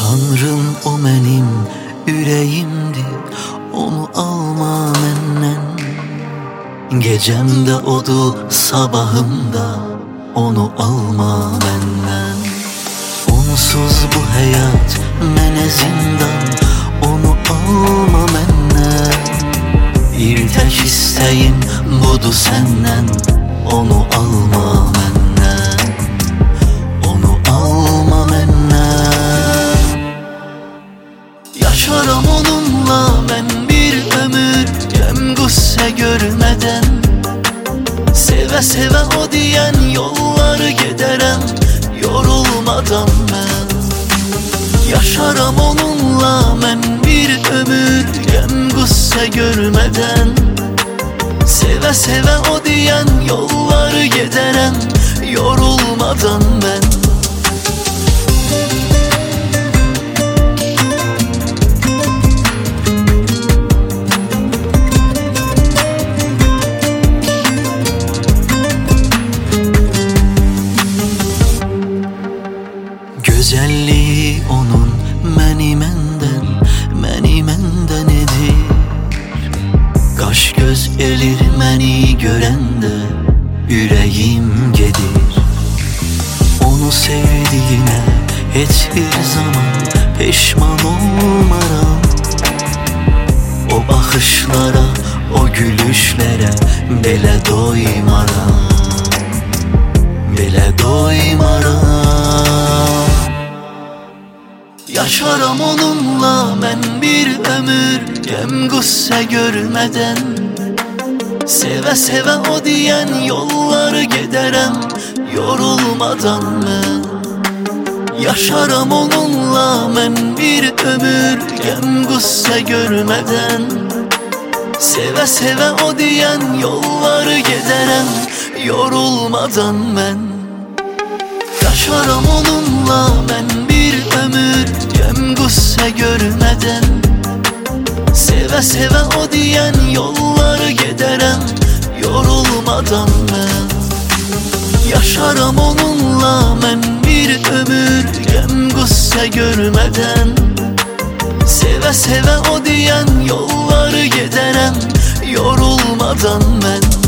Tanrım o benim yüreğimdi, onu alma menden. Gecemde odu, sabahımda onu alma benden. Onsuz bu hayat mene zindan, onu alma menden. Bir tek isteğim budu senden, onu alma benden. Onu alma benden. Yaşaram onunla ben bir ömür, gem gusse görmeden. Seve seve o diyen yolları giderem, yorulmadan ben. Yaşaram onunla ben bir ömür, gem gusse görmeden. Seve seve o diyen yolları giderem, yorulmadan ben. Güzelliği onun məni məndən edir. Qaş göz elir məni görəndə, yüreğim gedir. Onu sevdiğine heç bir zaman peşman olmaram. O baxışlara, o gülüşlərə belə doymaram, belə doymaram. Yaşaram onunla ben bir ömür, gem gusse görmeden. Seve seve o diyen yolları giderem, yorulmadan ben. Yaşaram onunla ben bir ömür, gem gusse görmeden. Seve seve o diyen yolları giderem, yorulmadan ben. Yaşaram onunla ben bir ömür, gem gusse görmeden. Seve seve o diyen yolları giderem, yorulmadan ben. Yaşaram onunla ben bir ömür, gem gusse görmeden. Seve seve o diyen yolları giderem, yorulmadan ben.